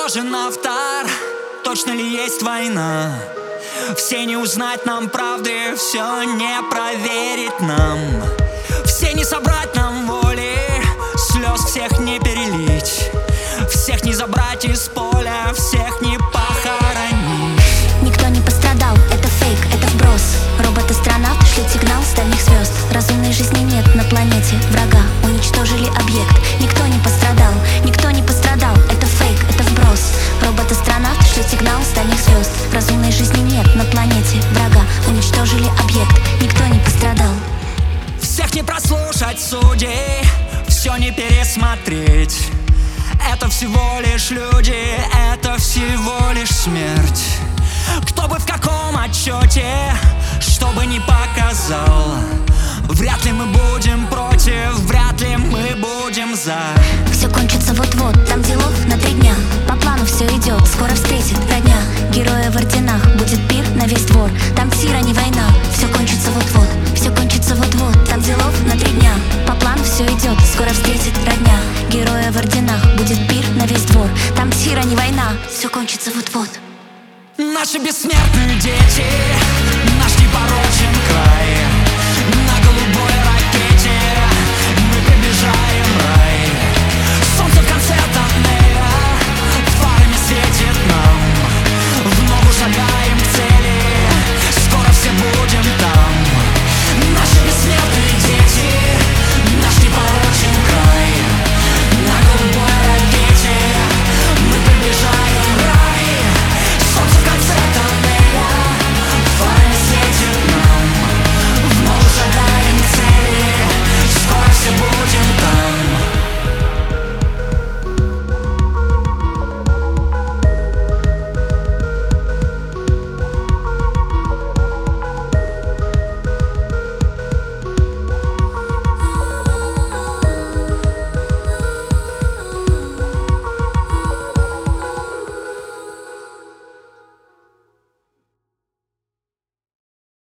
нужен автор, точно ли есть война? Все не узнать нам правды, все не проверить нам. Все не собрать нам воли, слез всех не перелить. Всех не забрать из поля, всех не похоронить. Никто не пострадал, это фейк, это вброс. Роботы-астронавты шлют сигнал с дальних звезд. Разумной жизни нет на планете врага, уничтожили объект. Никто не пострадал, никто не пострадал, это фейк, это вброс. Роботы-астронавты шлют сигнал с дальних звезд. Разумной жизни нет на планете врага, уничтожили объект. Никто не пострадал. Всех не прослушать судей, все не пересмотреть. Это всего лишь люди, это всего лишь смерть. Кто бы в каком отчете, что бы ни показал, вряд ли мы будем против, вряд ли мы будем за. Все кончится вот-вот, там делов на 3 дня. По плану все идет, скоро встретит родня. Героя в орденах, будет пир на весь двор. Там тира, не война, все кончится вот-вот. Все кончится вот-вот, там делов на 3 дня. По плану все идет, скоро встретит родня. Героя в орденах, будет пир на весь двор. Там тира, не война, все кончится вот-вот. Наши бессмертные дети, наш непорочный